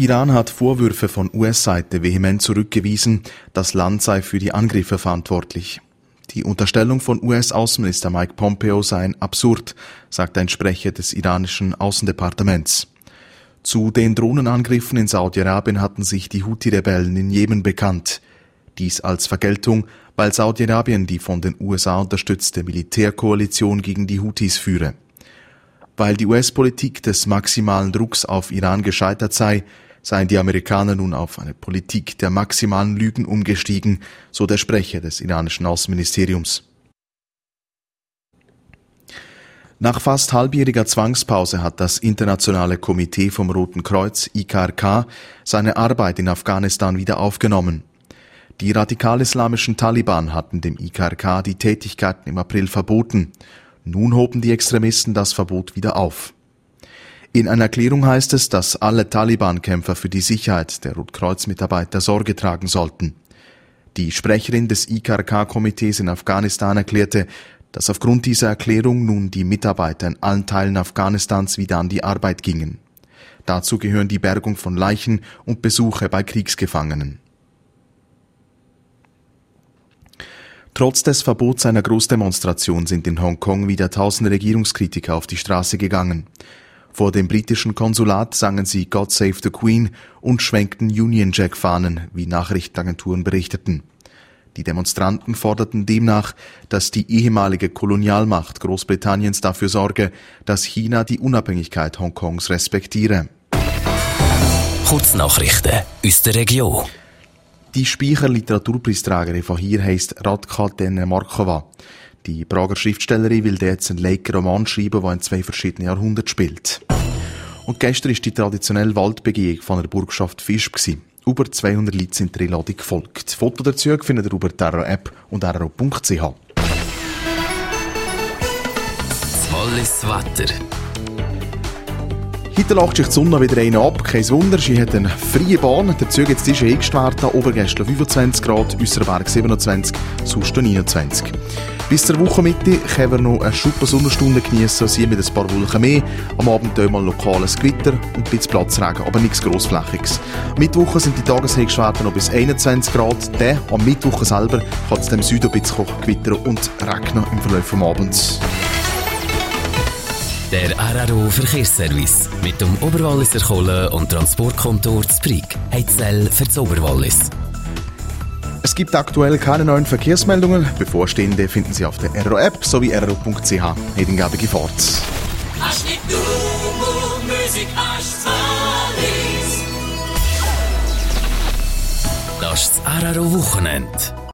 Iran hat Vorwürfe von US-Seite vehement zurückgewiesen, das Land sei für die Angriffe verantwortlich. Die Unterstellung von US-Außenminister Mike Pompeo sei absurd, sagt ein Sprecher des iranischen Außendepartements. Zu den Drohnenangriffen in Saudi-Arabien hatten sich die Houthi-Rebellen in Jemen bekannt. Dies als Vergeltung, weil Saudi-Arabien die von den USA unterstützte Militärkoalition gegen die Houthis führe. Weil die US-Politik des maximalen Drucks auf Iran gescheitert sei, seien die Amerikaner nun auf eine Politik der maximalen Lügen umgestiegen, so der Sprecher des iranischen Außenministeriums. Nach fast halbjähriger Zwangspause hat das Internationale Komitee vom Roten Kreuz, IKRK, seine Arbeit in Afghanistan wieder aufgenommen. Die radikal-islamischen Taliban hatten dem IKRK die Tätigkeiten im April verboten. Nun hoben die Extremisten das Verbot wieder auf. In einer Erklärung heißt es, dass alle Taliban-Kämpfer für die Sicherheit der Rotkreuz-Mitarbeiter Sorge tragen sollten. Die Sprecherin des IKRK-Komitees in Afghanistan erklärte, dass aufgrund dieser Erklärung nun die Mitarbeiter in allen Teilen Afghanistans wieder an die Arbeit gingen. Dazu gehören die Bergung von Leichen und Besuche bei Kriegsgefangenen. Trotz des Verbots einer Großdemonstration sind in Hongkong wieder tausende Regierungskritiker auf die Straße gegangen. Vor dem britischen Konsulat sangen sie God Save the Queen und schwenkten Union Jack-Fahnen, wie Nachrichtenagenturen berichteten. Die Demonstranten forderten demnach, dass die ehemalige Kolonialmacht Großbritanniens dafür sorge, dass China die Unabhängigkeit Hongkongs respektiere. Kurznachrichten aus der Region. Die Speicher Literaturpreisträgerin von hier heisst Radka Markova. Die Prager Schriftstellerin will jetzt einen Leica-Roman schreiben, der in 2 verschiedenen Jahrhunderten spielt. Und gestern war die traditionelle Waldbegehung von der Burgschaft Fisch. Über 200 Leute sind der Einladung gefolgt. Foto dazu findet ihr über die RRO-App und rro.ch. Wallis Wetter. Heute lacht sich die Sonne wieder rein ab. Kein Wunder, sie hat eine freie Bahn. Der Zug jetzt ist eingestartet. Obergästler 25 Grad, Äusserberg 27, sonst 29. Bis zur Wochenmitte können wir noch eine super Sonnenstunde geniessen. Sie mit ein paar Wolken mehr. Am Abend mal lokales Gewitter und ein bisschen Platzregen, aber nichts Grossflächiges. Am Mittwoch sind die Tageshöchstwerte noch bis 21 Grad. Am Mittwoch selber kann es im Süden ein bisschen gewittern und regnen im Verlauf des Abends. Der RRO Verkehrsservice mit dem Oberwalliser Kohlen- und Transportkontor Zbrig. Heizell für das Oberwallis. Es gibt aktuell keine neuen Verkehrsmeldungen. Bevorstehende finden Sie auf der RRO-App sowie rro.ch. Nedengebige Fahrt. Das ist das RRO Wochenende.